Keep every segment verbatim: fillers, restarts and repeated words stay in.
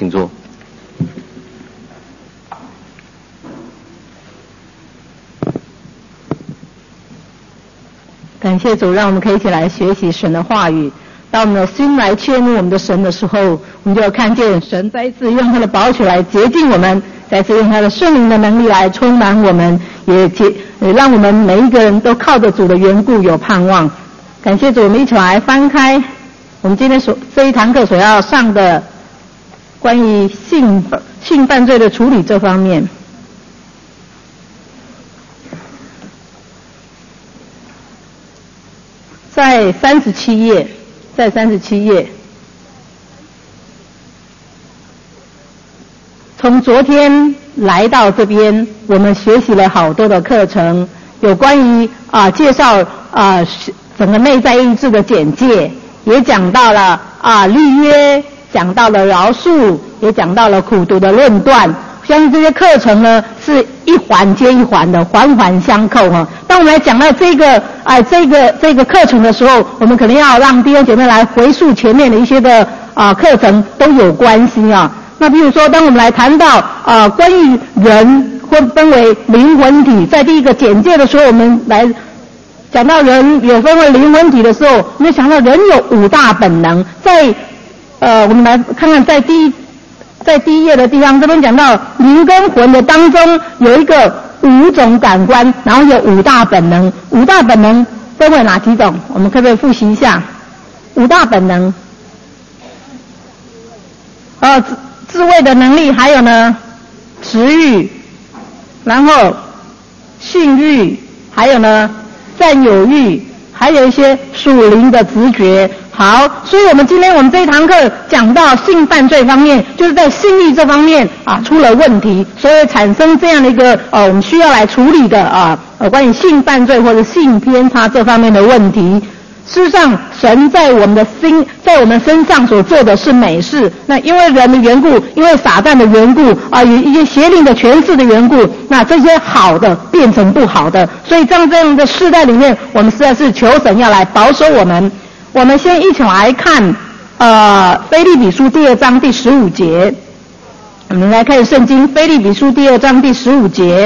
请坐。 感谢主，让我们可以一起来学习神的话语。当我们的心来切慕我们的神的时候，我们就看见神再一次用他的宝血来洁净我们，再次用他的圣灵的能力来充满我们，也洁也让我们每一个人都靠着主的缘故有盼望。感谢主，我们一起来翻开我们今天所这一堂课所要上的关于性性犯罪的处理这方面。在三十七页，在三十七页，从昨天来到这边，我们学习了好多的课程，有关于啊介绍啊整个内在意志的简介，也讲到了啊立约，讲到了饶恕，也讲到了苦毒的论断。相信这些课程呢是一环接一环的，环环相扣哈。当我们来讲到这个啊、呃、这个这个课程的时候，我们可能要让弟兄姐妹来回溯前面的一些的啊、呃、课程都有关系啊。那比如说，当我们来谈到啊、呃、关于人会分为灵魂体，在第一个简介的时候，我们来讲到人有分为灵魂体的时候，我们想到人有五大本能，在呃我们来看看在第一。在第一页的地方，这边讲到灵跟魂的当中有一个五种感官，然后有五大本能。五大本能分为哪几种？我们可不可以复习一下？五大本能，呃，自自卫的能力，还有呢，食欲，然后性欲，还有呢，占有欲，还有一些属灵的直觉。好，所以我们今天我们这一堂课讲到性犯罪方面，就是在性欲这方面啊出了问题，所以产生这样的一个呃我们需要来处理的啊呃关于性犯罪或者性偏差这方面的问题。事实上，神在我们的心，在我们身上所做的是美事。那因为人的缘故，因为撒旦的缘故啊，有一些邪灵的权势的缘故，那这些好的变成不好的。所以在这样的世代里面，我们实在是求神要来保守我们。我们先一起来看呃腓立比书第二章第十五节。我们来看圣经腓立比书第二章第十五节。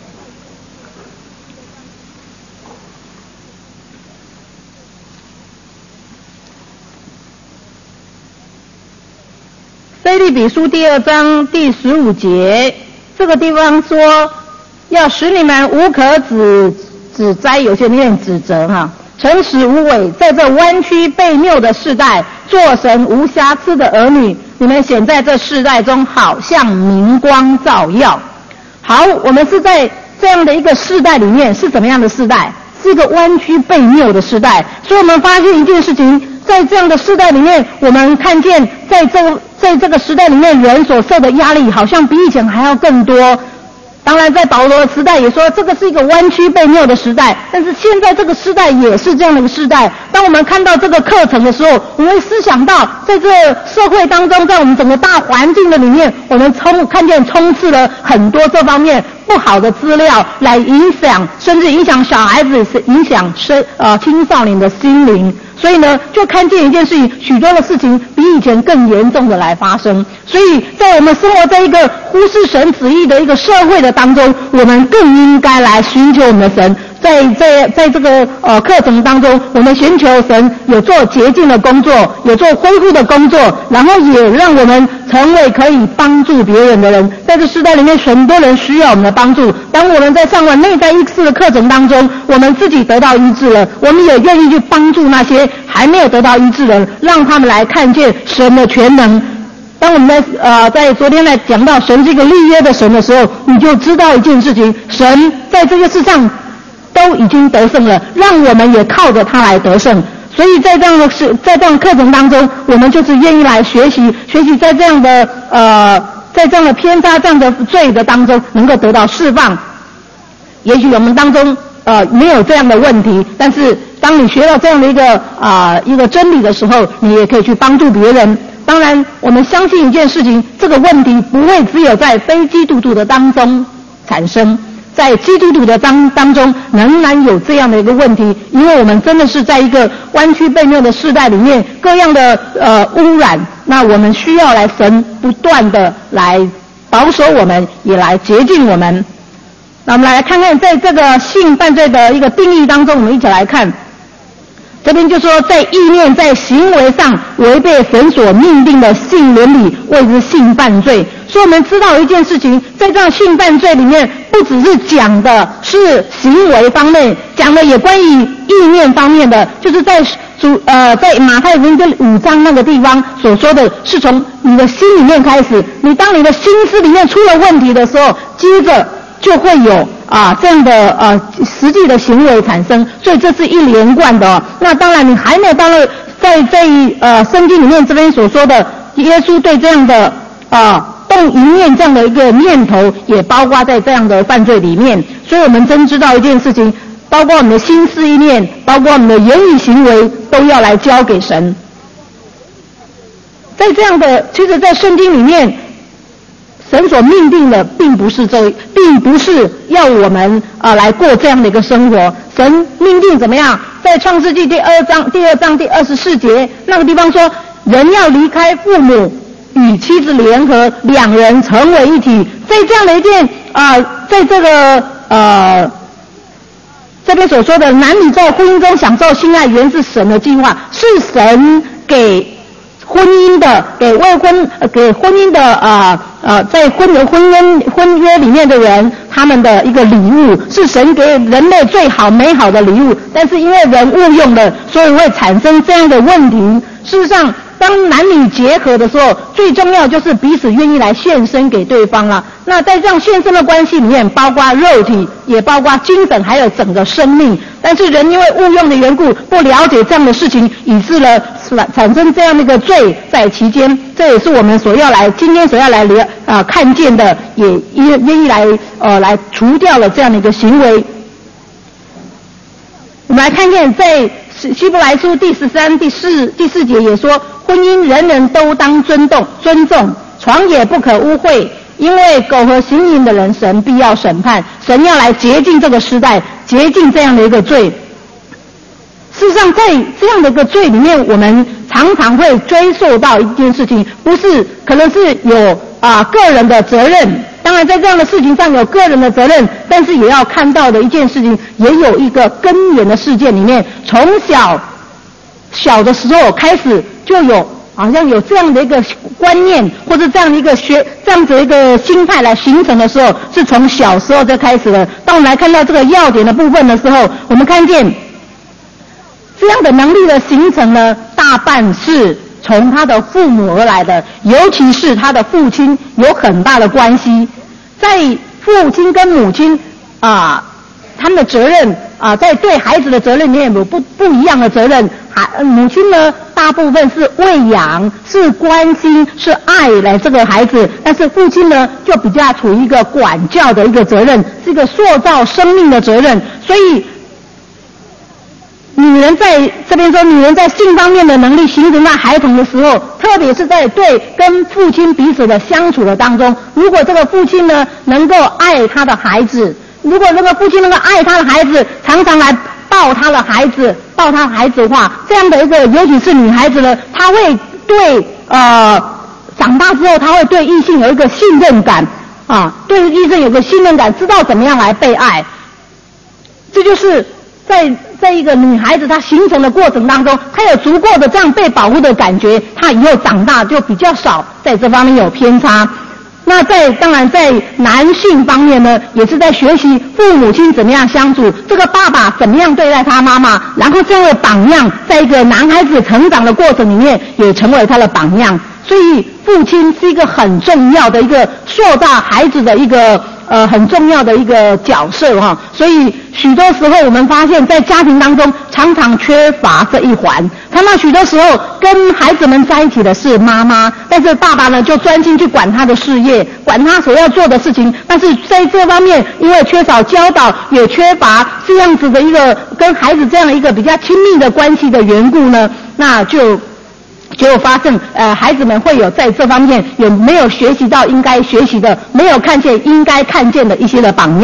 腓立比书第二章第十五节，这个地方说要使你们无可指指摘，有些念指责哈、啊，诚实无伪，在这弯曲悖谬的世代，做神无瑕疵的儿女。你们显在这世代中，好像明光照耀。好，我们是在这样的一个世代里面，是怎么样的世代？是一个弯曲悖谬的世代。所以我们发现一件事情，在这样的世代里面，我们看见在这个在这个时代里面，人所受的压力好像比以前还要更多。当然在保罗的时代也说这个是一个弯曲悖谬的时代，但是现在这个时代也是这样的一个时代。当我们看到这个课程的时候，我们会思想到在这个社会当中，在我们整个大环境的里面，我们充看见充斥了很多这方面不好的资料，来影响甚至影响小孩子，影响生呃青少年的心灵。所以呢，就看见一件事情，许多的事情比以前更严重的来发生。所以在我们生活在一个忽视神旨意的一个社会的当中，我们更应该来寻求我们的神。在在在这个呃课程当中，我们寻求神有做洁净的工作，有做恢复的工作，然后也让我们成为可以帮助别人的人。在这时代里面，很多人需要我们的帮助。当我们在上完内在医治的课程当中，我们自己得到医治了，我们也愿意去帮助那些还没有得到医治的人，让他们来看见神的全能。当我们在呃在昨天来讲到神这个立约的神的时候，你就知道一件事情，神在这个世上都已经得胜了，让我们也靠着他来得胜。所以在这样的事，在这样的课程当中，我们就是愿意来学习，学习在这样的呃，在这样的偏差、这样的罪的当中，能够得到释放。也许我们当中呃没有这样的问题，但是当你学到这样的一个啊、呃、一个真理的时候，你也可以去帮助别人。当然，我们相信一件事情，这个问题不会只有在非基督徒的当中产生。 在基督徒的当当中仍然有这样的一个问题，因为我们真的是在一个弯曲悖谬的世代里面，各样的呃污染，那我们需要来神不断的来保守我们，也来洁净我们。那我们来看看在这个性犯罪的一个定义当中，我们一起来看。这边就说在意念在行为上违背神所命定的性伦理，谓之性犯罪。所以我们知道一件事情，在这样性犯罪里面，不只是讲的是行为方面，讲的也关于意念方面的，就是在主呃在马太福音第五章那个地方所说的是从你的心里面开始，你当你的心思里面出了问题的时候，接着就会有啊这样的呃实际的行为产生，所以这是一连贯的、哦。那当然你还没有到了在在呃圣经里面这边所说的耶稣对这样的啊动一念这样的一个念头，也包括在这样的犯罪里面。所以我们真知道一件事情，包括我们的心思意念，包括我们的言语行为，都要来交给神。在这样的，其实在圣经里面，神所命定的并不是这，并不是要我们啊、呃、来过这样的一个生活。神命定怎么样？在创世纪第二章第二章第二十四节那个地方说，人要离开父母，与妻子联合，两人成为一体。在这样的一件啊、呃，在这个呃这边所说的男女在婚姻中享受性爱，原是神的计划，是神给婚姻的，给未婚、呃、给婚姻的啊呃在婚的婚姻婚约里面的人，他们的一个礼物，是神给人类最好美好的礼物。但是因为人误用了，所以会产生这样的问题。事实上，当男女结合的时候，最重要就是彼此愿意来献身给对方了。那在这样献身的关系里面，包括肉体，也包括精神，还有整个生命。但是人因为误用的缘故，不了解这样的事情，以致了产生这样的一个罪在其间。这也是我们所要来今天所要来了啊、呃、看见的，也愿愿意来呃来除掉了这样的一个行为。我们来看见在希伯来书第十三、第四、第四节也说，婚姻人人都当尊重，尊重，床也不可污秽，因为苟合行淫的人，神必要审判。神要来洁净这个时代，洁净这样的一个罪。事实上，在这样的一个罪里面，我们常常会追溯到一件事情，不是可能是有啊、呃、个人的责任。当然在这样的事情上有个人的责任，但是也要看到的一件事情，也有一个根源的事件里面，从小小的时候开始就有好像有这样的一个观念，或者这样的一个学这样子的一个心态来形成的时候，是从小时候就开始了。当我们来看到这个要点的部分的时候，我们看见这样的能力的形成呢，大半是从他的父母而来的，尤其是他的父亲有很大的关系。在父亲跟母亲啊、呃，他们的责任啊、呃，在对孩子的责任里面有不不一样的责任。孩母亲呢，大部分是喂养、是关心、是爱来这个孩子，但是父亲呢，就比较处于一个管教的一个责任，是一个塑造生命的责任。所以女人在这边说，女人在性方面的能力形成在孩童的时候，特别是在对跟父亲彼此的相处的当中，如果这个父亲呢能够爱他的孩子，如果这个父亲能够爱他的孩子，常常来抱他的孩子，抱他的孩子的话，这样的一个尤其是女孩子呢，她会对呃长大之后，她会对异性有一个信任感啊，对异性有个信任感，知道怎么样来被爱。这就是在在一个女孩子她形成的过程当中，她有足够的这样被保护的感觉，她以后长大就比较少在这方面有偏差。那在当然在男性方面呢，也是在学习父母亲怎么样相处，这个爸爸怎么样对待他妈妈，然后这样的榜样，在一个男孩子成长的过程里面也成为他的榜样。所以父亲是一个很重要的一个塑造孩子的一个呃很重要的一个角色哈。所以许多时候我们发现在家庭当中常常缺乏这一环，常常许多时候跟孩子们在一起的是妈妈，但是爸爸呢就专心去管他的事业，管他所要做的事情，但是在这方面因为缺少教导，也缺乏这样子的一个跟孩子这样一个比较亲密的关系的缘故呢，那就结果发生呃孩子们会有在这方面有没有学习到应该学习的，没有看见应该看见的一些的榜样。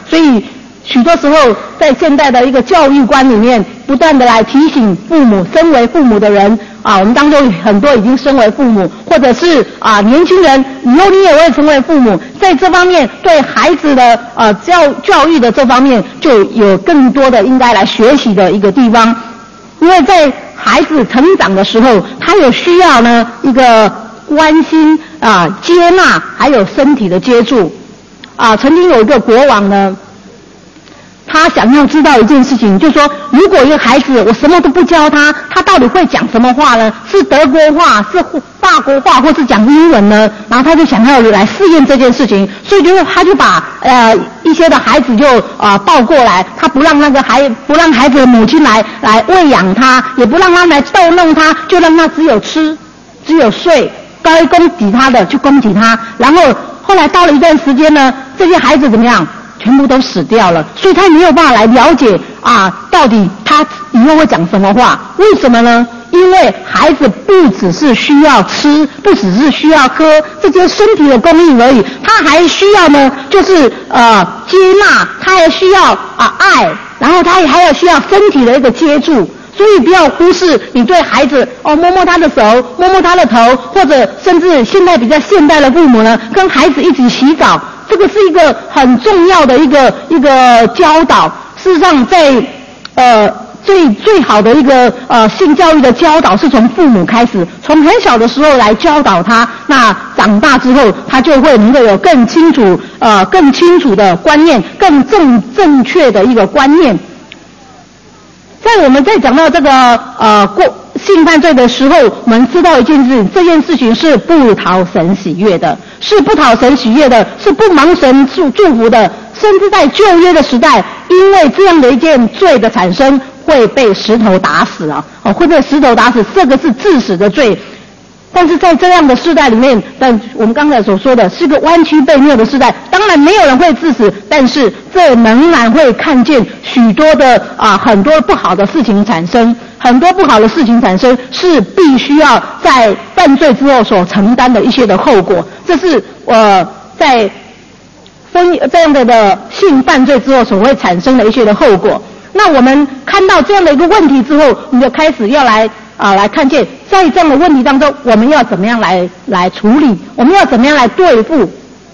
所以许多时候在现代的一个教育观里面，不断的来提醒父母，身为父母的人啊，我们当中很多已经身为父母，或者是啊年轻人，以后你也会成为父母，在这方面对孩子的啊教教育的这方面，就有更多的应该来学习的一个地方。因为在孩子成长的时候，他有需要呢一个关心啊、接纳，还有身体的接触。啊，曾经有一个国王呢，他想要知道一件事情，就是说，如果一个孩子我什么都不教他，他到底会讲什么话呢？是德国话，是法国话，或是讲英文呢？然后他就想要来试验这件事情，所以就他就把呃一些的孩子就啊、呃、抱过来，他不让那个孩不让孩子的母亲来来喂养他，也不让他来逗弄他，就让他只有吃，只有睡，该供给他的就供给他。然后后来到了一段时间呢，这些孩子怎么样？全部都死掉了，所以他没有办法来了解啊，到底他以后会讲什么话？为什么呢？因为孩子不只是需要吃，不只是需要喝这些身体的供应而已，他还需要呢，就是呃接纳，他还需要啊爱，然后他也还要需要身体的一个接触。所以不要忽视你对孩子哦，摸摸他的手，摸摸他的头，或者甚至现在比较现代的父母呢，跟孩子一起洗澡。这个是一个很重要的一个一个教导。事实上在，在呃最最好的一个呃性教育的教导是从父母开始，从很小的时候来教导他，那长大之后他就会能够有更清楚呃更清楚的观念，更正正确的一个观念。在我们在讲到这个呃过性犯罪的时候，我们知道一件事，这件事情是不讨神喜悦的，是不讨神喜悦的，是不蒙神祝祝福的。甚至在旧约的时代，因为这样的一件罪的产生，会被石头打死啊，哦，会被石头打死，这个是致死的罪。但是在这样的世代里面，但我们刚才所说的是个弯曲悖谬的世代，当然没有人会致死，但是这仍然会看见许多的啊很多不好的事情产生，很多不好的事情产生是必须要在犯罪之后所承担的一些的后果。这是呃在分这样的的性犯罪之后所会产生的一些的后果。那我们看到这样的一个问题之后，我们就开始要来啊来看见，在这样的问题当中，我们要怎么样来来处理，我们要怎么样来对付。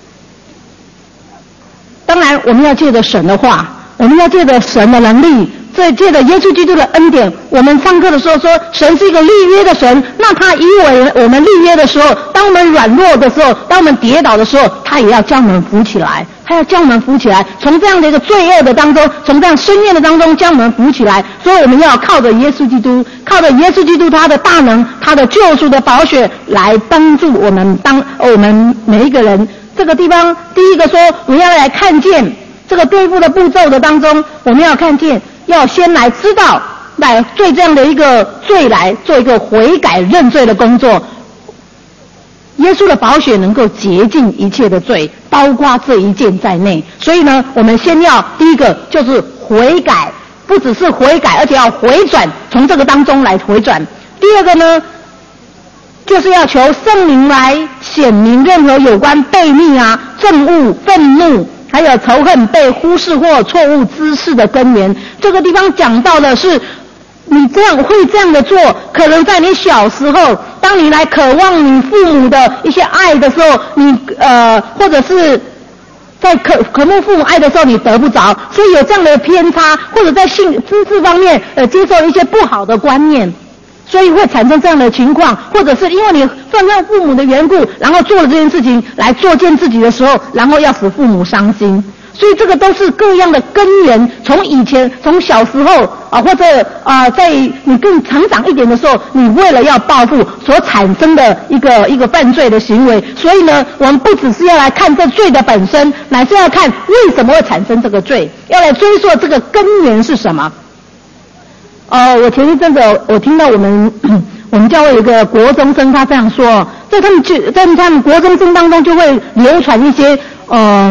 当然我们要借着神的话，我们要借着神的能力，这借着耶稣基督的恩典。我们上课的时候说神是一个立约的神，那他以我我们立约的时候，当我们软弱的时候，当我们跌倒的时候，他也要将我们扶起来，他要将我们扶起来，从这样的一个罪恶的当中，从这样深渊的当中将我们扶起来。所以我们要靠着耶稣基督，靠着耶稣基督他的大能，他的救赎的宝血来帮助我们当我们每一个人。这个地方第一个说，我们要来看见这个对付的步骤的当中，我们要看见，要先来知道，来对这样的一个罪来做一个悔改认罪的工作。耶稣的宝血能够洁净一切的罪，包括这一件在内。所以呢，我们先要第一个就是悔改，不只是悔改，而且要回转，从这个当中来回转。第二个呢，就是要求圣灵来显明任何有关悖逆啊、憎恶、愤怒还有仇恨被忽视或错误知识的根源。这个地方讲到的是，你这样会这样的做，可能在你小时候，当你来渴望你父母的一些爱的时候，你呃或者是在渴渴慕父母爱的时候，你得不着，所以有这样的偏差，或者在性知识方面呃接受一些不好的观念，所以会产生这样的情况，或者是因为你犯上父母的缘故，然后做了这件事情来作践自己的时候，然后要使父母伤心。所以这个都是各样的根源，从以前从小时候啊，或者啊在你更成长一点的时候，你为了要报复所产生的一个一个犯罪的行为。所以呢，我们不只是要来看这罪的本身，乃是要看为什么会产生这个罪，要来追溯这个根源是什么。呃，我前一阵子我听到我们我们教会有一个国中生他这样说，在他们就在他们国中生当中就会流传一些呃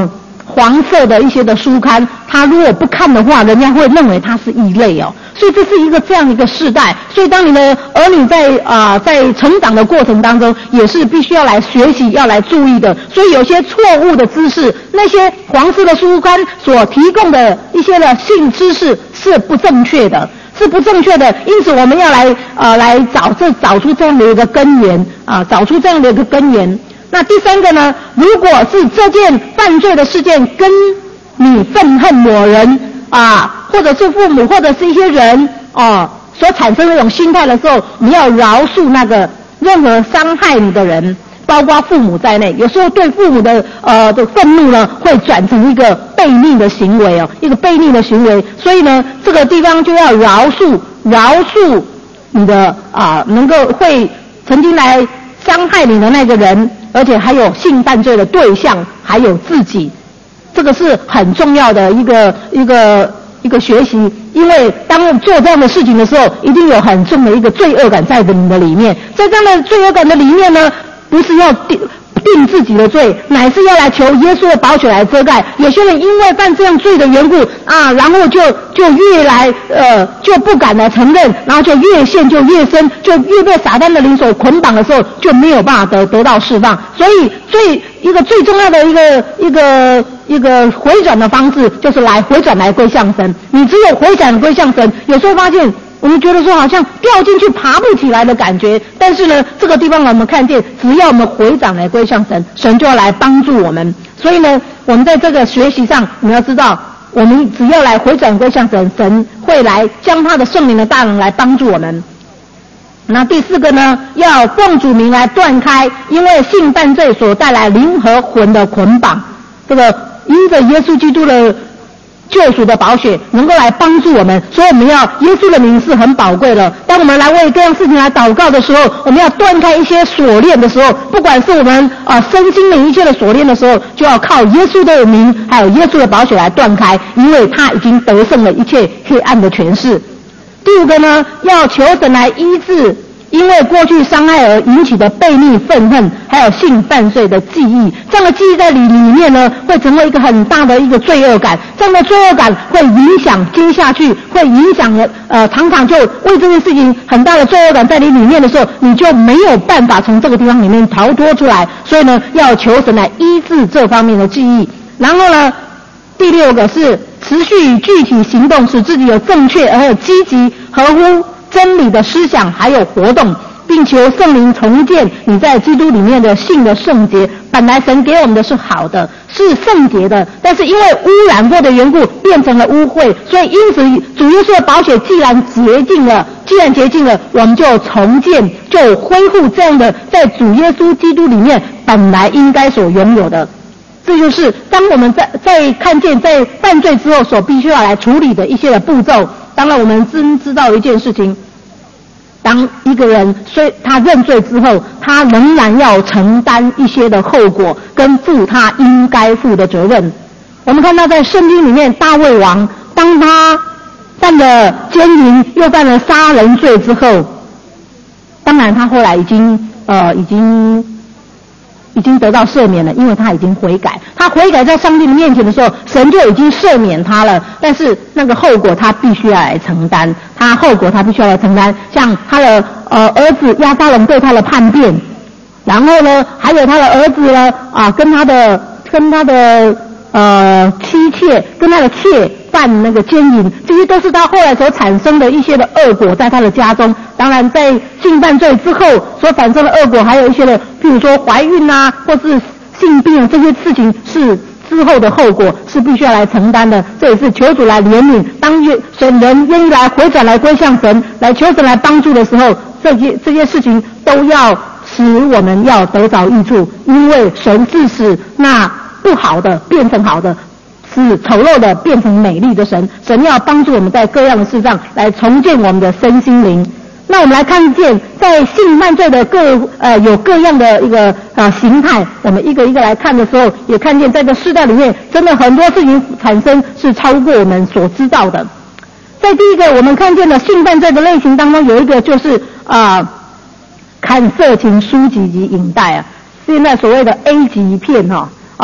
黄色的一些的书刊，他如果不看的话，人家会认为他是异类哦。所以这是一个这样一个世代，所以当你的儿女在啊、呃、在成长的过程当中，也是必须要来学习，要来注意的。所以有些错误的知识，那些黄色的书刊所提供的一些的性知识是不正确的。是不正确的，因此我们要来呃来找这找出这样的一个根源啊，找出这样的一个根源。那第三个呢，如果是这件犯罪的事件跟你愤恨某人啊，或者是父母或者是一些人哦所产生的一种心态的时候，你要饶恕那个任何伤害你的人，包括父母在内。有时候对父母的呃的愤怒呢，会转成一个悖逆的行为哦，一个悖逆的行为。所以呢，这个地方就要饶恕，饶恕你的啊、呃，能够会曾经来伤害你的那个人，而且还有性犯罪的对象，还有自己，这个是很重要的一个一个一个学习。因为当做这样的事情的时候，一定有很重的一个罪恶感在你的里面，在这样的罪恶感的里面呢，不是要定定自己的罪，乃是要来求耶稣的宝血来遮盖。有些人因为犯这样罪的缘故啊，然后就就越来呃就不敢来承认，然后就越陷就越深，就越被撒旦的灵所捆绑的时候，就没有办法得得到释放。所以最一个最重要的一个一个一个回转的方式，就是来回转来归向神。你只有回转归向神，有时候发现我们觉得说好像掉进去爬不起来的感觉，但是呢，这个地方我们看见，只要我们回转来归向神，神就要来帮助我们。所以呢，我们在这个学习上，你要知道，我们只要来回转归向神，神会来将他的圣灵的大能来帮助我们。那第四个呢，要奉主名来断开因为性犯罪所带来灵和魂的捆绑。这个因着耶稣基督的救赎的宝血能够来帮助我们，所以我们要耶稣的名是很宝贵的。当我们来为各样事情来祷告的时候，我们要断开一些锁链的时候，不管是我们啊、呃、身心灵一切的锁链的时候，就要靠耶稣的名还有耶稣的宝血来断开，因为他已经得胜了一切黑暗的权势。第五个呢，要求神来医治因为过去伤害而引起的悖逆愤恨，还有性犯罪的记忆，这样的记忆在里里面呢，会成为一个很大的一个罪恶感。这样的罪恶感会影响接下去，会影响呃，常常就为这件事情很大的罪恶感在你里面的时候，你就没有办法从这个地方里面逃脱出来。所以呢，要求神来医治这方面的记忆。然后呢，第六个是持续具体行动，使自己有正确而有积极合乎真理的思想还有活动，并求圣灵重建你在基督里面的性的圣洁。本来神给我们的是好的，是圣洁的，但是因为污染过的缘故变成了污秽，所以因此主耶稣的宝血既然洁净了，既然洁净了，我们就重建，就恢复这样的在主耶稣基督里面本来应该所拥有的。这就是当我们在在看见在犯罪之后所必须要来处理的一些的步骤。当然我们真知道一件事情，当一个人虽他认罪之后，他仍然要承担一些的后果跟负他应该负的责任。我们看到在圣经里面，大卫王当他犯了奸淫又犯了杀人罪之后，当然他后来已经呃已经已经得到赦免了，因为他已经悔改。他悔改在上帝的面前的时候，神就已经赦免他了，但是那个后果他必须要来承担，他后果他必须要来承担。像他的呃儿子押沙龙对他的叛变，然后呢还有他的儿子呢啊跟他的跟他的呃妻妾跟他的妾犯那个奸淫，这些都是他后来所产生的一些的恶果在他的家中。当然在性犯罪之后所产生的恶果还有一些的，譬如说怀孕啊或是性病，这些事情是之后的后果，是必须要来承担的。这也是求主来怜悯，当神人愿意来回转来归向神，来求神来帮助的时候，这些这些事情都要使我们要得着益处，因为神致使那不好的变成好的，是丑陋的变成美丽的神。神要帮助我们在各样的事上来重建我们的身心灵。那我们来看见在性犯罪的各呃有各样的一个呃形态，我们一个一个来看的时候，也看见在这个世代里面真的很多事情产生是超过我们所知道的。在第一个我们看见的性犯罪的类型当中，有一个就是啊、呃、看色情书籍及影带啊，现在所谓的 A 级片哈啊、呃、是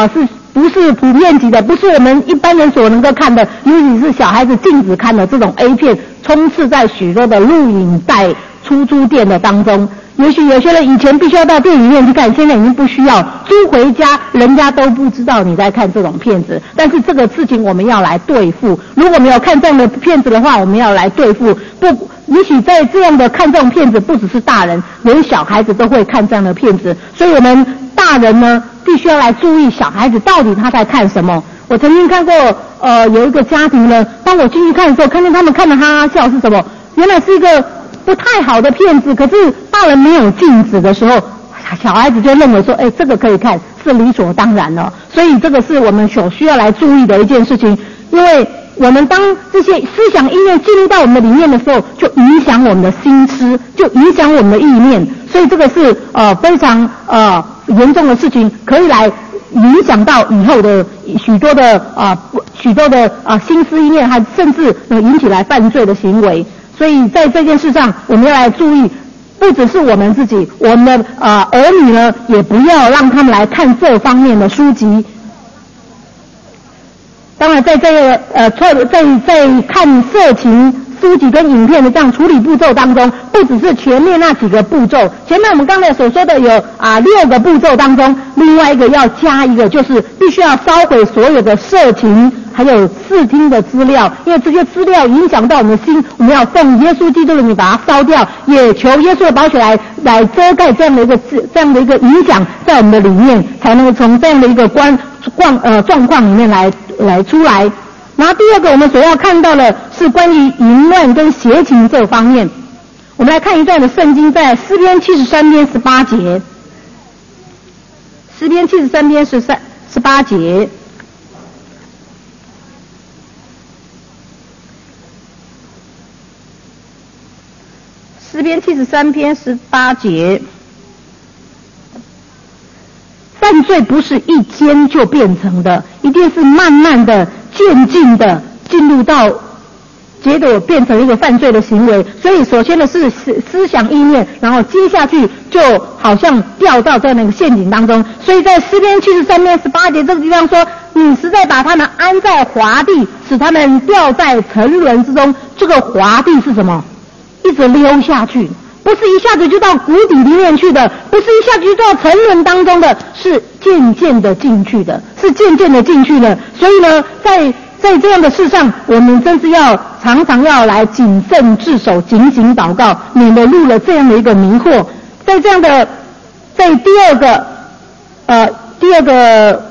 不是普遍级的，不是我们一般人所能够看的，尤其是小孩子禁止看的这种 A 片，充斥在许多的录影带出租店的当中。也许有些人以前必须要到电影院去看，现在已经不需要，租回家人家都不知道你在看这种片子。但是这个事情我们要来对付，如果没有看这样的片子的话，我们要来对付。不，也许在这样的看这种片子，不只是大人，连小孩子都会看这样的片子。所以我们大人呢，必须要来注意小孩子到底他在看什么。我曾经看过，呃，有一个家庭呢，当我进去看的时候，看见他们看得哈哈笑是什么？原来是一个不太好的片子，可是大人没有禁止的时候，小孩子就认为说，哎，这个可以看，是理所当然了。所以这个是我们所需要来注意的一件事情，因为我们当这些思想意念进入到我们的里面的时候，就影响我们的心思，就影响我们的意念，所以这个是呃非常呃严重的事情，可以来影响到以后的许多的啊、呃、许多的啊、呃、心思意念，还甚至能引起来犯罪的行为。所以在这件事上，我们要来注意，不只是我们自己，我们的啊、呃、儿女呢，也不要让他们来看这方面的书籍。当然，在这个呃在在在看色情书籍跟影片的这样处理步骤当中，不只是前面那几个步骤，前面我们刚才所说的有啊六个步骤当中，另外一个要加一个，就是必须要烧毁所有的色情还有视听的资料，因为这些资料影响到我们的心，我们要奉耶稣基督的名把它烧掉，也求耶稣的宝血来来遮盖这样的一个这样的一个影响在我们的里面，才能够从这样的一个关状呃状况里面来来出来。然后第二个我们所要看到的是关于淫乱跟邪情这方面。我们来看一段的圣经，在诗篇七十三篇十八节，诗篇七十三篇十三十八节，诗篇七十三篇十八节，犯罪不是一天就变成的，一定是慢慢的渐进的进入到结果变成一个犯罪的行为。所以首先的是思思想意念，然后接下去就好像掉到在那个陷阱当中。所以在诗篇七十三篇十八节这个地方说，你实在把他们安在滑地，使他们掉在沉沦之中。这个滑地是什么？一直溜下去，不是一下子就到谷底里面去的，不是一下子就到沉沦当中的，是渐渐的进去的，是渐渐的进去的。所以呢，在在这样的事上，我们真是要常常要来谨慎自守，警醒祷告，免得入了这样的一个迷惑。在这样的，在第二个，呃，第二个。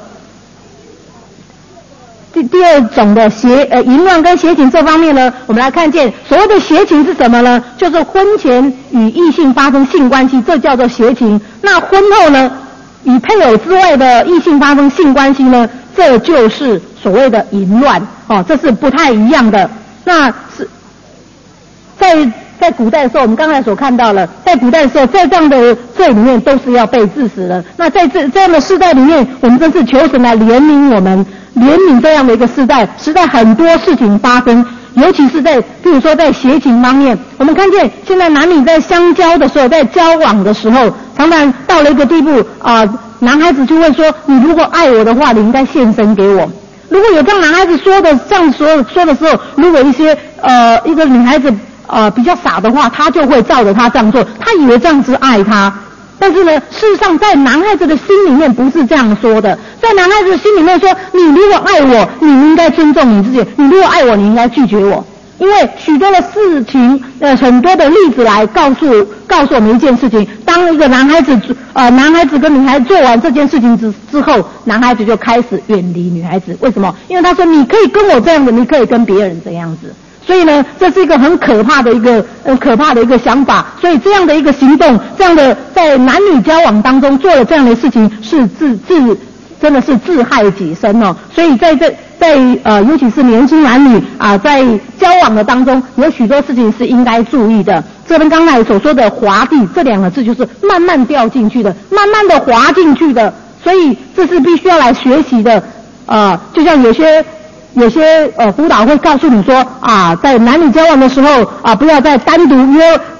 第第二种的邪呃淫乱跟邪情这方面呢，我们来看见所谓的邪情是什么呢？就是婚前与异性发生性关系，这叫做邪情。那婚后呢，与配偶之外的异性发生性关系呢，这就是所谓的淫乱哦，这是不太一样的。那是在在古代的时候，我们刚才所看到了，在古代的时候，在这样的罪里面都是要被致死的。那在这这样的世代里面，我们真是求神来怜悯我们。怜悯这样的一个时代，时代很多事情发生，尤其是在譬如说在邪情方面，我们看见现在男女在相交的时候，在交往的时候，常常到了一个地步啊、呃，男孩子就会说，你如果爱我的话，你应该献身给我。如果有这样男孩子说的这样说说的时候，如果一些呃一个女孩子呃比较傻的话，她就会照着他这样做，她以为这样子爱他。但是呢，事实上在男孩子的心里面不是这样说的，在男孩子的心里面说，你如果爱我，你应该尊重你自己，你如果爱我，你应该拒绝我。因为许多的事情呃很多的例子来告诉告诉我们一件事情，当一个男孩子呃男孩子跟女孩子做完这件事情之之后，男孩子就开始远离女孩子。为什么？因为他说你可以跟我这样子，你可以跟别人这样子。所以呢，这是一个很可怕的一个呃可怕的一个想法。所以这样的一个行动，这样的在男女交往当中做了这样的事情，是自自真的是自害己身哦。所以在这在呃尤其是年轻男女啊、呃，在交往的当中，有许多事情是应该注意的。这边刚才所说的滑地这两个字，就是慢慢掉进去的，慢慢的滑进去的。所以这是必须要来学习的。呃，就像有些。有些呃辅导会告诉你说啊，在男女交往的时候啊，不要再单独约，不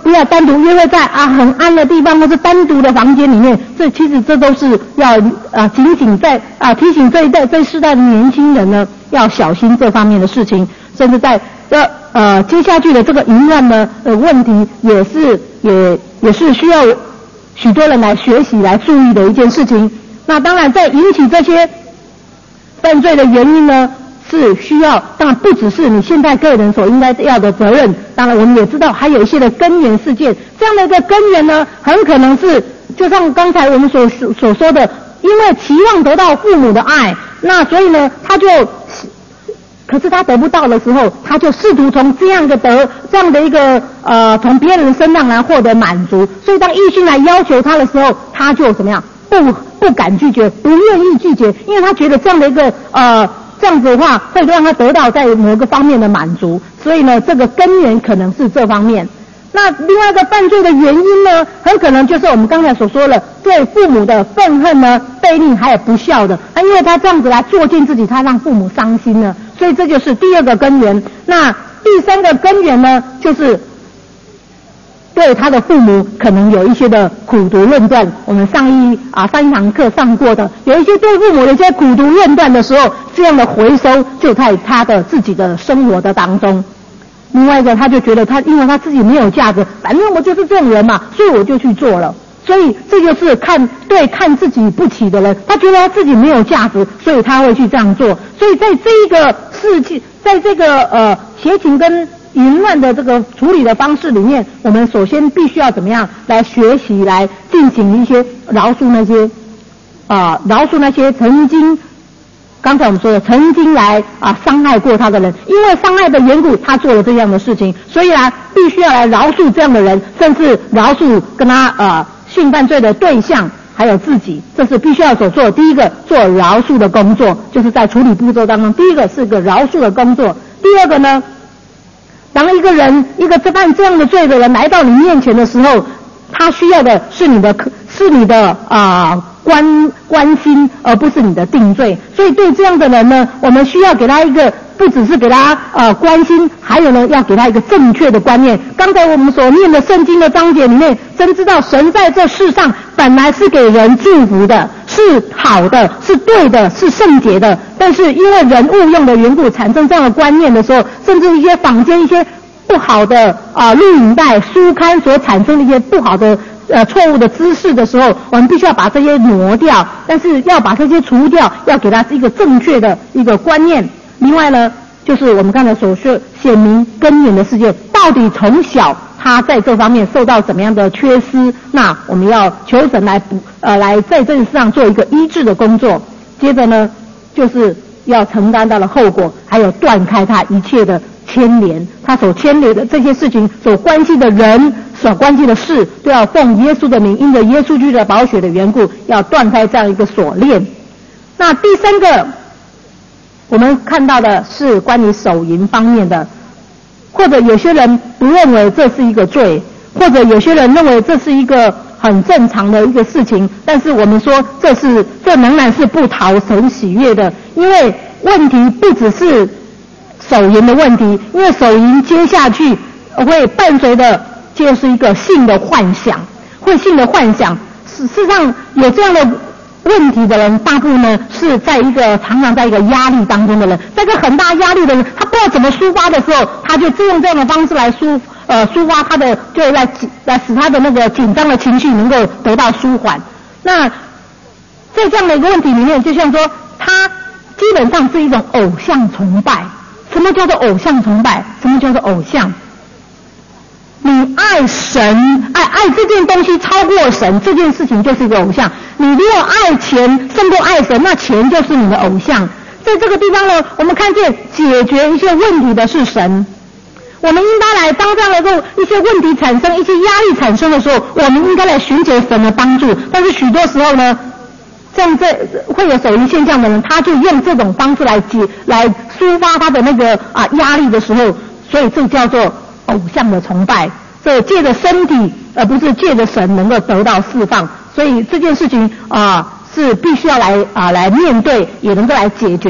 不要单独约会在啊很暗的地方或是单独的房间里面。这其实这都是要啊警醒在啊提醒这一代这世代的年轻人呢，要小心这方面的事情，甚至在呃呃接下去的这个淫乱呢呃问题也是也也是需要许多人来学习来注意的一件事情。那当然在引起这些犯罪的原因呢，是需要，当然不只是你现在个人所应该要的责任，当然我们也知道还有一些的根源事件，这样的一个根源呢，很可能是就像刚才我们所所说的，因为期望得到父母的爱，那所以呢他就可是他得不到的时候，他就试图从这样的得这样的一个呃从别人身上来获得满足，所以当异性来要求他的时候，他就怎么样不不敢拒绝，不愿意拒绝，因为他觉得这样的一个呃这样子的话会让他得到在某个方面的满足，所以呢这个根源可能是这方面。那另外一个犯罪的原因呢，很可能就是我们刚才所说的对父母的愤恨呢、背逆还有不孝的，那因为他这样子来作践自己，他让父母伤心了，所以这就是第二个根源。那第三个根源呢，就是对他的父母可能有一些的苦毒论断，我们上一啊上一堂课上过的，有一些对父母的一些苦毒论断的时候，这样的回收就在他的自己的生活的当中。另外一个，他就觉得他因为他自己没有价值，反正我就是这种人嘛，所以我就去做了。所以这就是看对看自己不起的人，他觉得他自己没有价值，所以他会去这样做。所以在这一个事情，在这个呃邪情跟淫乱的这个处理的方式里面，我们首先必须要怎么样来学习，来进行一些饶恕那些啊、呃、饶恕那些曾经刚才我们说的曾经来啊伤害过他的人，因为伤害的缘故，他做了这样的事情，所以呢，必须要来饶恕这样的人，甚至饶恕跟他呃性犯罪的对象，还有自己，这是必须要所做的。第一个做饶恕的工作，就是在处理步骤当中，第一个是个饶恕的工作。第二个呢，当一个人一个犯这样的罪的人来到你面前的时候，他需要的是你的是你的啊。呃关关心，而不是你的定罪。所以对这样的人呢，我们需要给他一个，不只是给他呃关心，还有呢要给他一个正确的观念。刚才我们所念的圣经的章节里面，真知道神在这世上本来是给人祝福的，是好的，是对的，是圣洁的。但是因为人误用的缘故，产生这样的观念的时候，甚至一些坊间一些不好的啊录影带、书刊所产生的一些不好的呃错误的知识的时候，我们必须要把这些挪掉，但是要把这些除掉，要给他一个正确的一个观念。另外呢，就是我们刚才所说显明根源的事件，到底从小他在这方面受到怎么样的缺失，那我们要求神来补呃来在这上做一个医治的工作。接着呢，就是要承担到的后果，还有断开他一切的牵连，他所牵连的这些事情所关系的人所关系的事，都要奉耶稣的名，因着耶稣基督的宝血的缘故，要断开这样一个锁链。那第三个我们看到的是关于手淫方面的，或者有些人不认为这是一个罪，或者有些人认为这是一个很正常的一个事情，但是我们说这是这仍然是不讨神喜悦的，因为问题不只是手淫的问题，因为手淫接下去会伴随的就是一个性的幻想，会性的幻想。事实上有这样的问题的人，大部分呢是在一个常常在一个压力当中的人，在一个很大压力的人，他不知道怎么抒发的时候，他就用这样的方式来抒呃抒发他的，就来来使他的那个紧张的情绪能够得到舒缓。那在这样的一个问题里面，就像说他基本上是一种偶像崇拜。什么叫做偶像崇拜？什么叫做偶像？你爱神，爱爱这件东西超过神，这件事情就是一个偶像。你如果爱钱胜过爱神，那钱就是你的偶像。在这个地方呢，我们看见解决一些问题的是神。我们应该来，当这样的一些问题产生、一些压力产生的时候，我们应该来寻求神的帮助。但是许多时候呢，像这会有手淫现象的人，他就用这种方式来解来抒发他的那个啊压力的时候，所以这叫做偶像的崇拜。这借着身体，而不是借着神能够得到释放。所以这件事情啊是必须要来啊来面对，也能够来解决的。那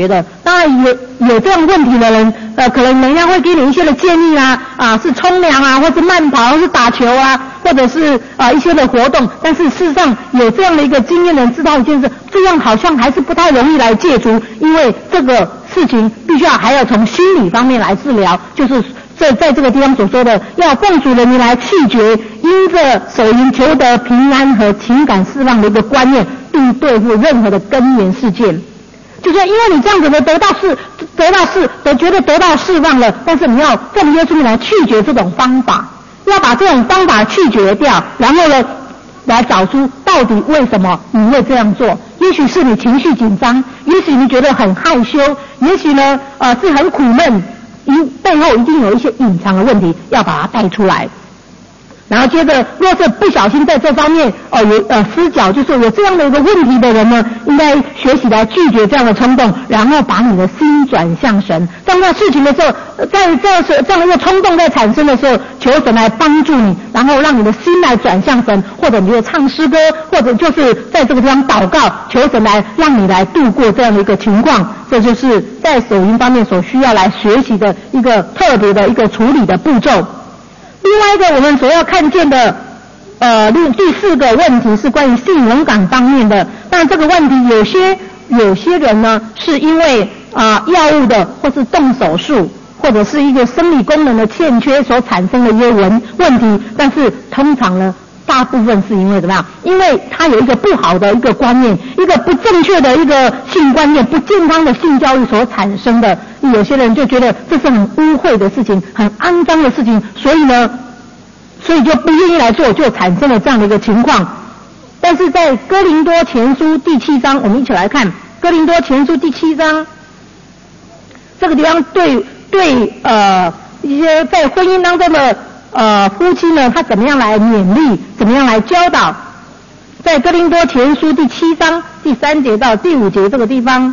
当然有有这样问题的人，呃，可能人家会给你一些的建议啦，啊，是冲凉啊，或是慢跑，或是打球啊，或者是啊一些的活动。但是事实上有这样的一个经验的人知道一件事，这样好像还是不太容易来戒除，因为这个事情必须要还要从心理方面来治疗，就是这在这个地方所说的，要奉主的名来弃绝，因着手淫求得平安和情感释放的一个观念，并对付任何的根源事件。就是因为你这样子呢，得到释得到释都觉得得到释放了，但是你要奉耶稣名来拒绝这种方法，要把这种方法拒绝掉，然后呢来找出到底为什么你会这样做。也许是你情绪紧张，也许你觉得很害羞，也许呢呃是很苦闷，因背后一定有一些隐藏的问题，要把它带出来。然后接着，若是不小心在这方面哦有呃失脚，就是有这样的一个问题的人呢，应该学习来拒绝这样的冲动，然后把你的心转向神。当那事情的时候，在这这样的一个冲动在产生的时候，求神来帮助你，然后让你的心来转向神，或者你就唱诗歌，或者就是在这个地方祷告，求神来让你来度过这样的一个情况。这就是在手淫方面所需要来学习的一个特别的一个处理的步骤。另外一个我们所要看见的呃第四个问题是关于性勇敢方面的。但这个问题有些有些人呢是因为啊、呃、药物的或是动手术或者是一个生理功能的欠缺所产生的一些问问题，但是通常呢大部分是因为怎么样？因为他有一个不好的一个观念，一个不正确的一个性观念，不健康的性教育所产生的。有些人就觉得这是很污秽的事情，很肮脏的事情，所以呢，所以就不愿意来做，就产生了这样的一个情况。但是在哥林多前书第七章，我们一起来看哥林多前书第七章，这个地方对对呃一些在婚姻当中的呃夫妻呢，他怎么样来勉励，怎么样来教导。在哥林多前书第七章第三节到第五节这个地方，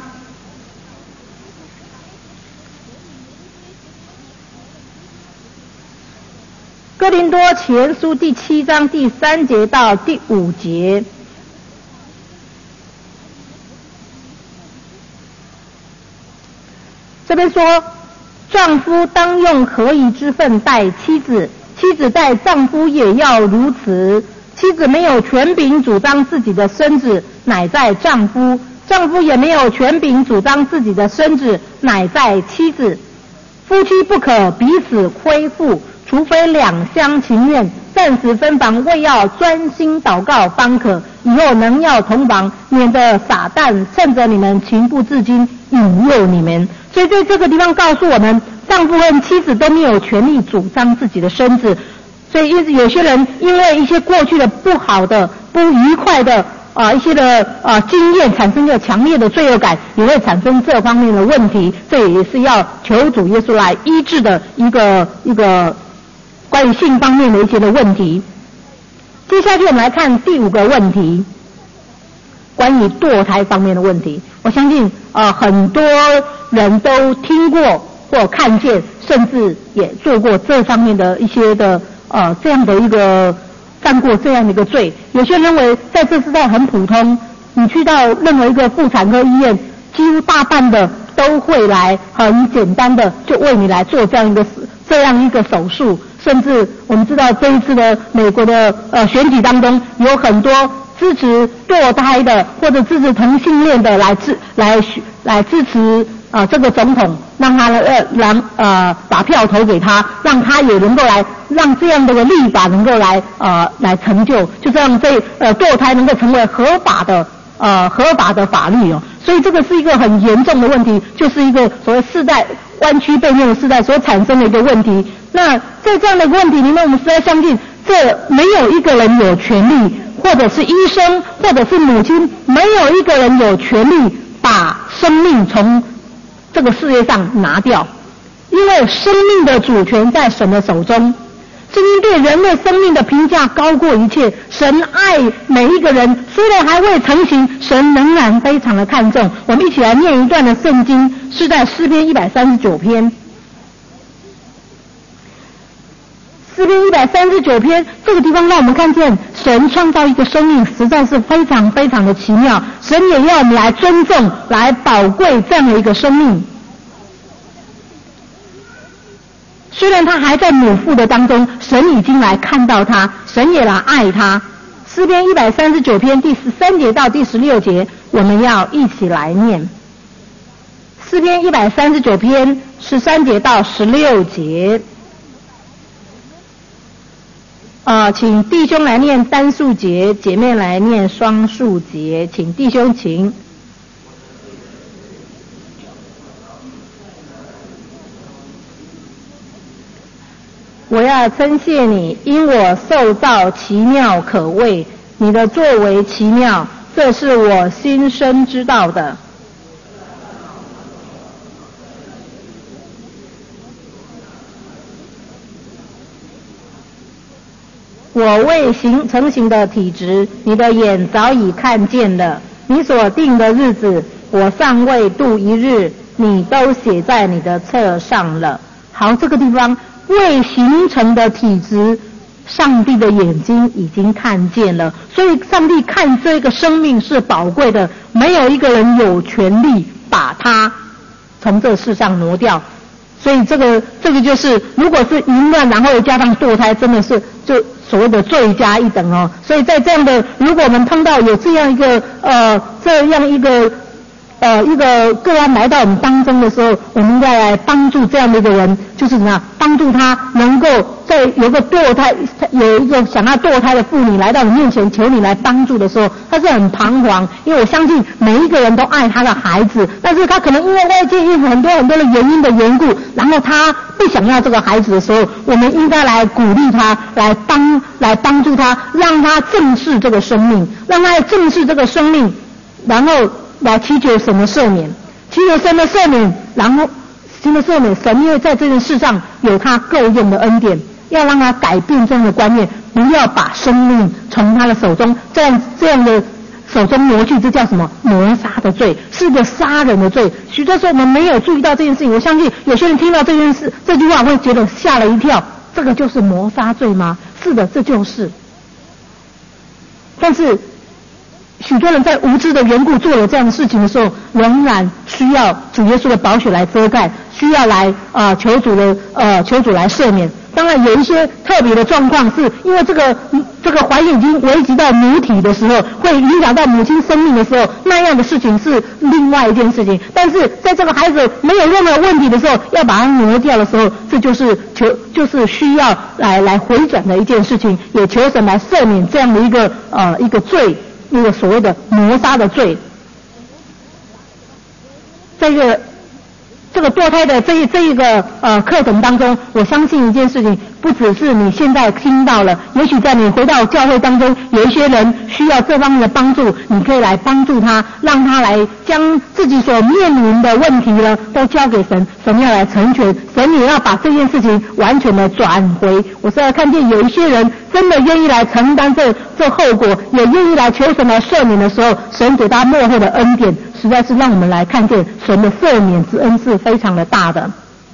哥林多前书第七章第三节到第五节，这边说，丈夫当用合宜之分待妻子，妻子待丈夫也要如此。妻子没有权柄主张自己的身子，乃在丈夫；丈夫也没有权柄主张自己的身子，乃在妻子。夫妻不可彼此亏负，除非两厢情愿，暂时分房，为要专心祷告方可。以后能要同房，免得撒旦趁着你们情不自禁引诱你们。所以在这个地方告诉我们，丈夫和妻子都没有权利主张自己的身子。所以因此有些人因为一些过去的不好的不愉快的啊、呃、一些的啊、呃、经验，产生一个强烈的罪恶感，也会产生这方面的问题。这也是要求主耶稣来医治的一个一个关于性方面的一些的问题。接下去我们来看第五个问题，关于堕胎方面的问题。我相信啊、呃、很多人都听过或看见，甚至也做过这方面的一些的呃这样的一个犯过这样的一个罪。有些人认为在这时代很普通，你去到任何一个妇产科医院，几乎大半的都会来很简单的就为你来做这样一个这样一个手术。甚至我们知道这一次的美国的呃选举当中，有很多支持堕胎的或者支持同性恋的来支来来支持啊、呃、这个总统，让他呃让呃把票投给他，让他也能够来让这样的一个立法能够来呃来成就，就这样这呃堕胎能够成为合法的呃合法的法律哦。所以这个是一个很严重的问题，就是一个所谓世代弯曲背面的世代所产生的一个问题。那在这样的一个问题里面，我们实在相信，这没有一个人有权利，或者是医生，或者是母亲，没有一个人有权利把生命从这个世界上拿掉，因为生命的主权在神的手中。圣经对人类生命的评价高过一切，神爱每一个人，虽然还未成形，神仍然非常的看重。我们一起来念一段的圣经，是在诗篇一百三十九篇。诗篇一百三十九篇这个地方让我们看见神创造一个生命实在是非常非常的奇妙，神也要我们来尊重来宝贵这样的一个生命。 虽然他还在母腹的当中，神已经来看到他，神也来爱他。诗篇一百三十九篇第十三节到第十六节，我们要一起来念。诗篇一百三十九篇十三节到十六节，啊，请弟兄来念单数节，姐妹来念双数节，请弟兄请。我要称谢你，因我受造奇妙可畏，你的作为奇妙，这是我心生知道的。我未形成形的体质，你的眼早已看见了。你所定的日子，我尚未度一日，你都写在你的册上了。好，这个地方未形成的体质，上帝的眼睛已经看见了，所以上帝看这个生命是宝贵的，没有一个人有权利把它从这世上挪掉。所以这个这个就是，如果是淫乱，然后加上堕胎，真的是就所谓的罪加一等哦。所以在这样的，如果我们碰到有这样一个呃这样一个呃一个个案来到我们当中的时候，我们应该来帮助这样的一个人，就是怎么样帮助他能够在有个堕胎有一个想要堕胎的妇女来到你面前求你来帮助的时候，他是很彷徨，因为我相信每一个人都爱他的孩子，但是他可能因为外界因为很多很多的原因的缘故，然后他不想要这个孩子的时候，我们应该来鼓励他，来帮来帮助他，让他正视这个生命，让他正视这个生命，然后来祈求神的赦免，祈求神的赦免，然后神的赦免，神因为在这件事上有他够用的恩典，要让他改变这样的观念，不要把生命从他的手中这样这样的手中挪去，这叫什么？谋杀的罪，是个杀人的罪。许多时候我们没有注意到这件事情，我相信有些人听到这件事这句话会觉得吓了一跳，这个就是谋杀罪吗？是的，这就是。但是许多人在无知的缘故做了这样的事情的时候，仍然需要主耶稣的宝血来遮盖，需要来啊、呃、求主的呃求主来赦免。当然有一些特别的状况，是因为这个这个怀孕已经危及到母体的时候，会影响到母亲生命的时候，那样的事情是另外一件事情。但是在这个孩子没有任何问题的时候，要把它挪掉的时候，这就是求就是需要来来回转的一件事情，也求神来赦免这样的一个呃一个罪，一个所谓的谋杀的罪。这个这个堕胎的这一这一个呃课程当中，我相信一件事情，不只是你现在听到了，也许在你回到教会当中，有一些人需要这方面的帮助，你可以来帮助他，让他来将自己所面临的问题呢都交给神，神要来成全，神也要把这件事情完全的转回。我是要看见有一些人真的愿意来承担这这后果，也愿意来求神来赦免的时候，神给他末后的恩典，实在是让我们来看见神的赦免之恩是非常的大的。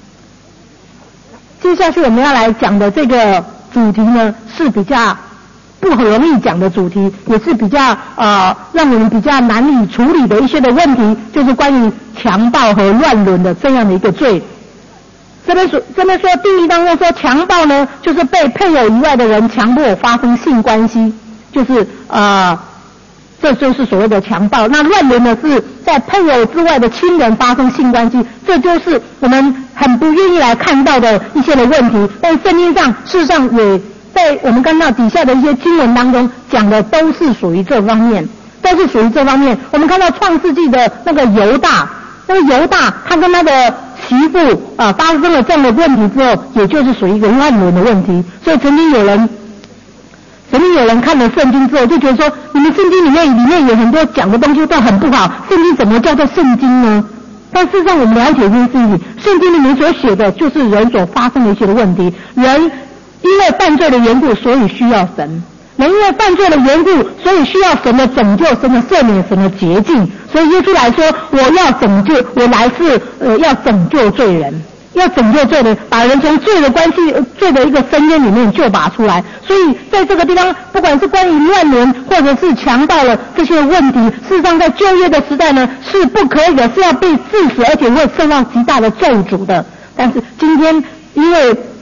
接下去我们要来讲的这个主题呢，是比较不容易讲的主题，也是比较呃让我们比较难以处理的一些的问题，就是关于强暴和乱伦的这样的一个罪。这边说这边说定义当中说，强暴呢就是被配偶以外的人强迫发生性关系，就是呃这就是所谓的强暴。那乱伦呢是在配偶之外的亲人发生性关系，这就是我们很不愿意来看到的一些的问题。但圣经上事实上也在我们看到底下的一些经文当中讲的都是属于这方面，都是属于这方面。我们看到创世纪的那个犹大，那个犹大他跟他的媳妇啊、呃、发生了这样的问题之后，也就是属于一个乱伦的问题。所以曾经有人曾经有人看了圣经之后就觉得说，你们圣经里面里面有很多讲的东西都很不好，圣经怎么叫做圣经呢？但事实上我们了解这件事情，圣经里面所写的就是人所发生的一些的问题，人因为犯罪的缘故，所以需要神，人因为犯罪的缘故，所以需要神的拯救，神的赦免，神的洁净。所以耶稣来说，我要拯救，我来是呃要拯救罪人，要拯救罪人，把人从罪的关系、罪的一个深渊里面救拔出来。所以在这个地方，不管是关于乱伦或者是强暴了这些问题，事实上在旧约的时代呢是不可以的，是要被致死，而且会受到极大的咒诅的。但是今天因为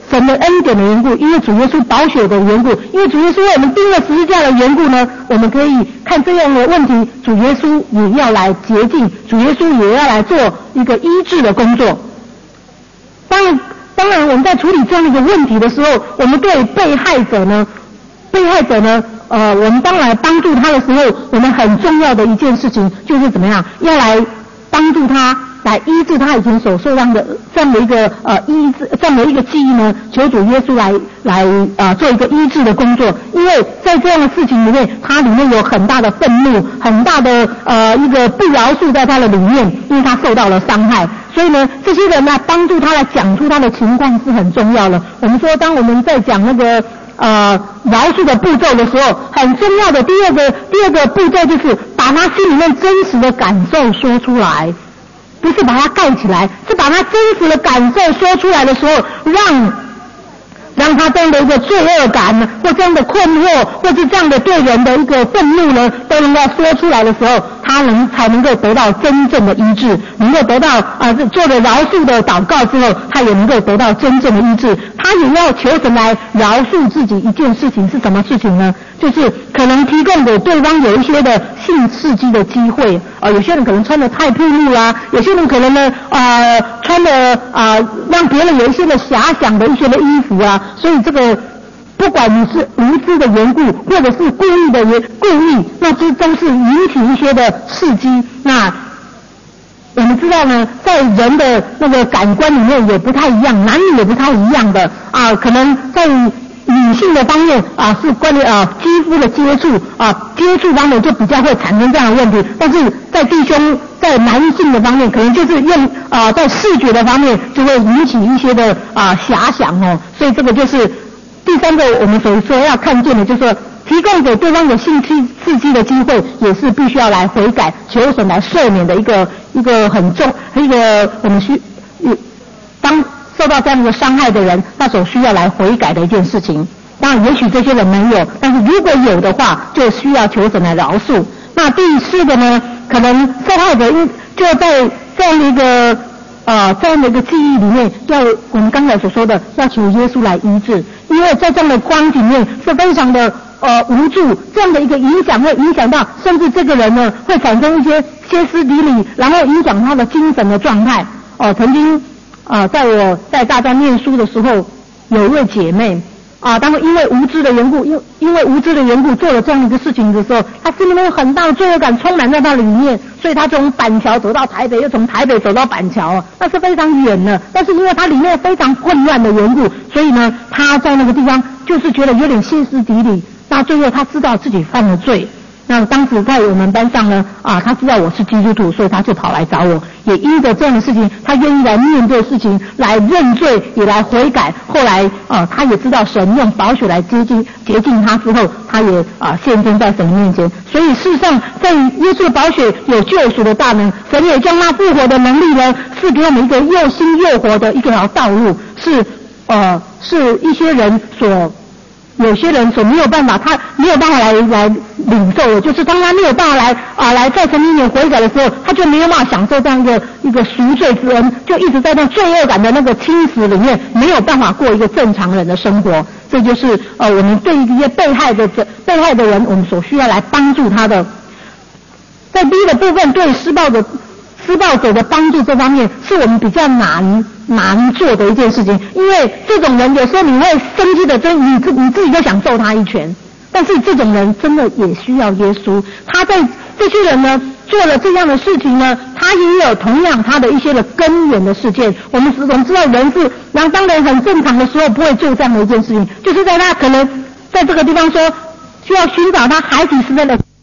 神的恩典的缘故，因为主耶稣宝血的缘故，因为主耶稣为我们钉了十字架的缘故呢，我们可以看这样的问题，主耶稣也要来洁净，主耶稣也要来做一个医治的工作。当然，当然我们在处理这样的一个问题的时候，我们对被害者呢，被害者呢，呃，我们当然帮助他的时候，我们很重要的一件事情就是怎么样，要来帮助他。来医治他以前所受伤的这样的一个呃医治这样的一个记忆呢，求主耶稣来来呃做一个医治的工作，因为在这样的事情里面，他里面有很大的愤怒，很大的呃一个不饶恕在他的里面，因为他受到了伤害，所以呢，这些人呢帮助他来讲出他的情况是很重要的。我们说，当我们在讲那个呃饶恕的步骤的时候，很重要的第二个第二个步骤就是把他心里面真实的感受说出来。不是把它盖起来，是把他真实的感受说出来的时候，让让他这样的一个罪恶感，或这样的困惑，或是这样的对人的一个愤怒呢，都能够说出来的时候，他能才能够得到真正的医治，能够得到啊、呃、做了饶恕的祷告之后，他也能够得到真正的医治。他也要求神来饶恕自己一件事情，是什么事情呢？就是可能提供给对方有一些的性刺激的机会啊、呃，有些人可能穿得太暴露啦，有些人可能呢呃穿的啊、呃、让别人有一些的遐想的一些的衣服啊，所以这个不管你是无知的缘故，或者是故意的缘故意，那这都是引起一些的刺激。那我们知道呢，在人的那个感官里面也不太一样，男女也不太一样的啊，可能在女性的方面啊，是关于啊肌肤的接触啊，接触方面就比较会产生这样的问题。但是在弟兄在男性的方面，可能就是用啊在视觉的方面就会引起一些的啊遐想哦。所以这个就是第三个我们所说要看见的，就是说提供给对方有性刺刺激的机会，也是必须要来悔改，求神来赦免的一个一个很重一个我们需当。受到这样一个伤害的人，他所需要来悔改的一件事情。当然，也许这些人没有，但是如果有的话，就需要求神来饶恕。那第四个呢，可能受害者因就在这样的一个呃这样的一个记忆里面，要我们刚才所说的，要求耶稣来医治，因为在这样的光景里面是非常的呃无助，这样的一个影响会影响到，甚至这个人呢会产生一些歇斯底里，然后影响他的精神的状态。哦、呃，曾经。啊、呃，在我在大家念书的时候，有一位姐妹啊，当因为无知的缘故，因因为无知的缘故做了这样一个事情的时候，她心里面有很大的罪恶感充满在她里面，所以她从板桥走到台北，又从台北走到板桥，那是非常远的。但是因为她里面非常混乱的缘故，所以呢，她在那个地方就是觉得有点歇斯底里。那最后她知道自己犯了罪。那当时在我们班上呢，啊，他知道我是基督徒，所以他就跑来找我，也因着这样的事情，他愿意来面对事情，来认罪，也来悔改。后来啊，他也知道神用宝血来接近洁净他之后，他也啊献身在神面前。所以事实上，在耶稣的宝血有救赎的大能，神也将那复活的能力呢，赐给我们一个又新又活的一条道路，是呃是一些人所。有些人所没有办法，他没有办法来来领受的，就是当他没有办法来啊来在神面前悔改的时候，他就没有办法享受这样一个一个赎罪之恩，就一直在那罪恶感的那个侵蚀里面，没有办法过一个正常人的生活。这就是呃我们对一些被害的被害的人，我们所需要来帮助他的。在第一个部分，对施暴者施暴者的帮助这方面，是我们比较难难做的一件事情，因为这种人有时候你会生气的，真你自你自己就想揍他一拳，但是这种人真的也需要耶稣。他在这些人呢做了这样的事情呢，他也有同样他的一些的根源的事件。我们我们知道人是，然后当人很正常的时候不会做这样的一件事情，就是在他可能在这个地方说需要寻找他孩子时代的